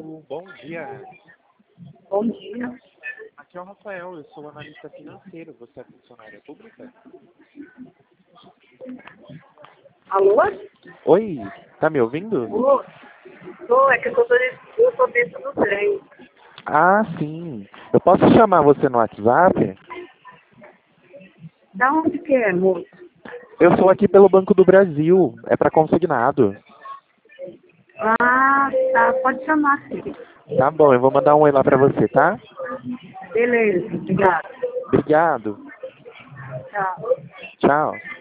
Alô, bom dia. Bom dia. Aqui é o Rafael, eu sou analista financeiro. Você é funcionária pública? Alô? Oi, tá me ouvindo? Alô? Tô, é que eu tô dentro do trem. Ah, sim. Eu posso chamar você no WhatsApp? Da onde que é, moço? Eu sou aqui pelo Banco do Brasil. É para consignado. Ah, tá. Pode chamar, sim. Tá bom, eu vou mandar um oi lá pra você, tá? Beleza, obrigada. Obrigado. Tchau. Tchau.